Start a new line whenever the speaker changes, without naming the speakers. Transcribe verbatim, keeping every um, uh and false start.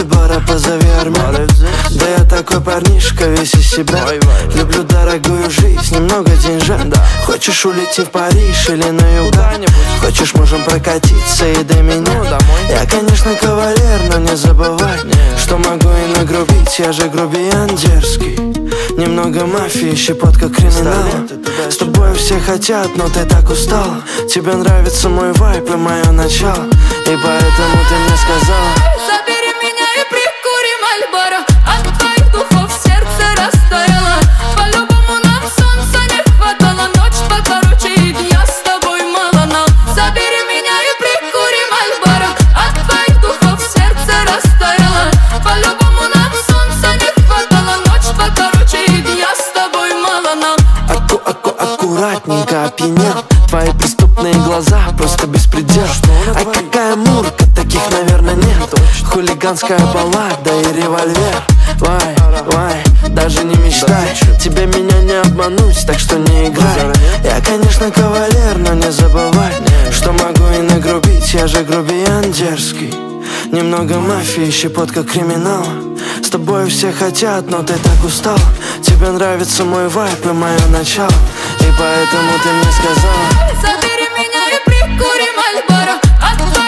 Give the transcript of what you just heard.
Мальборо, позови Армен. Да я такой парнишка, весь из себя. Люблю дорогую жизнь, немного деньжат. Хочешь улети в Париж или на юга? Хочешь, можем прокатиться и до меня. Я, конечно, кавалер, но не забывай, что могу и нагрубить, я же грубиян дерзкий. Немного мафии, щепотка криминала. С тобой все хотят, но ты так устала. Тебе нравится мой вайб и мое начало, и поэтому ты мне сказала:
забери меня и прикури Мальборо. От твоих духов сердце растаяло. По-любому нам солнца не хватало. Ночь покороче и дня с тобой мало нам. Забери меня и прикури Мальборо. От твоих духов сердце растаяло. По-любому нам солнца не хватало. Ночь покороче и дня с тобой мало нам.
Аку-аку, аккуратненько опьянел. Твои преступные глаза, просто беспредел. А какая мурка, таких, наверное, нет. Хулиганская баллада и револьвер. Вай, вай, даже не мечтай. Тебе меня не обмануть, так что не играй. Я, конечно, кавалер, но не забывай, что могу и нагрубить, я же грубиян дерзкий. Немного мафии, щепотка криминала. С тобой все хотят, но ты так устал. Тебе нравится мой вайб и мое начало, и поэтому ты мне сказала:
забери меня и прикури Мальборо. От